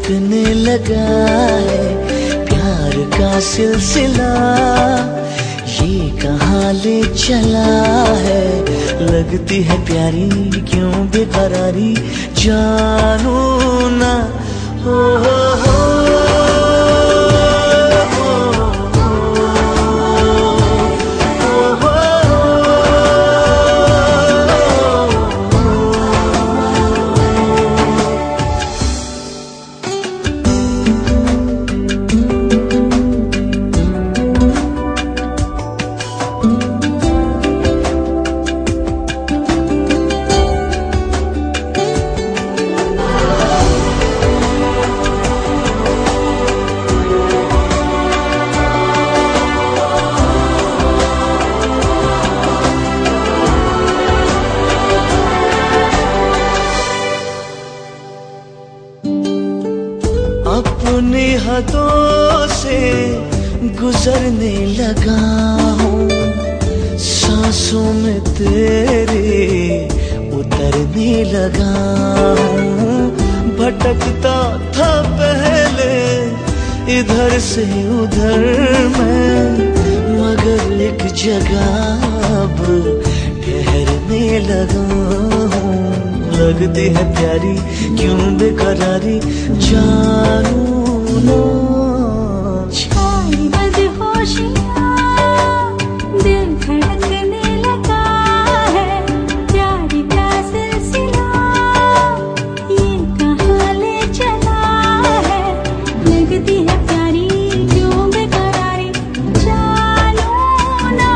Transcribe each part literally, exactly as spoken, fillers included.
धड़कने लगा है प्यार का सिलसिला, ये कहाँ ले चला है। लगती है प्यारी क्यों बेकरारी, जानू ना हो, हो, हो। अपनी हदों से गुजरने लगा हूँ, सांसों में तेरे उतरने लगा हूँ। भटकता था पहले इधर से उधर मैं, मगर एक जगह अब ठहरने लगा हूँ। लगती है प्यारी क्यों बेकरारी, जानू ना। छाई बदहोशियाँ, दिल धड़कने लगा है प्यार का सिलसिला, ये कहाँ ले चला है। लगती है प्यारी क्यों बेकरारी, जानू ना।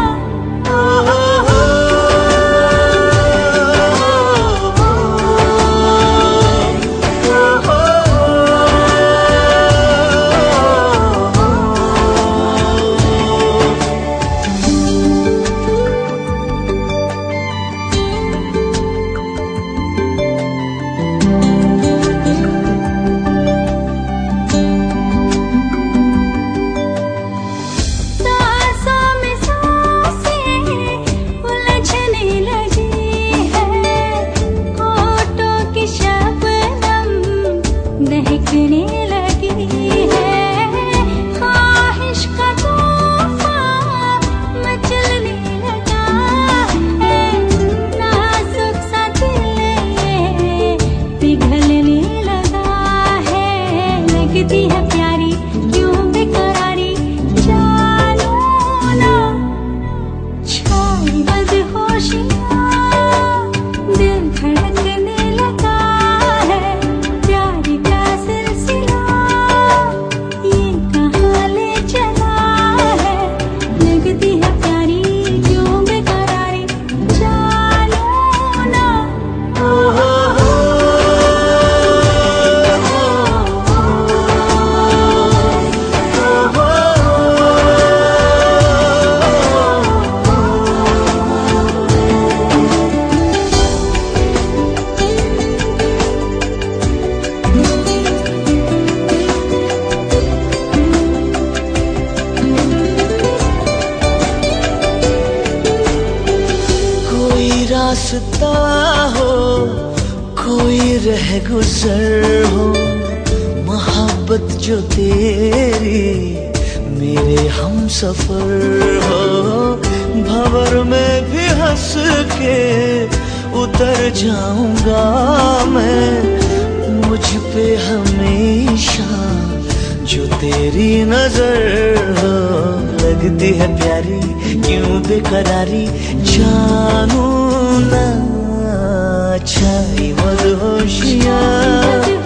दहकने लगी है ख्वाहिश का तूफान, मचलने लगा है नाजुक सा दिल पिघलने लगा है। लगती है प्यारी क्यों बेकरारी, जानू ना। छाई बदहोशियाँ, दिल धड़कने लगा है प्यार का सिलसिला, ये कहाँ ले चला है। लगती है प्यारी क्यों बेकरारी, जानू ना। कोई रास्ता हो, कोई रह गुजर हो, मोहब्बत जो तेरी मेरे हम सफर हो। भंवर में भी हंस के उतर जाऊंगा मैं, मुझ पे हमेशा जो तेरी नजर हो। लगती है प्यारी क्यों बेकरारी, जानू ना। छाई बदहोशियाँ।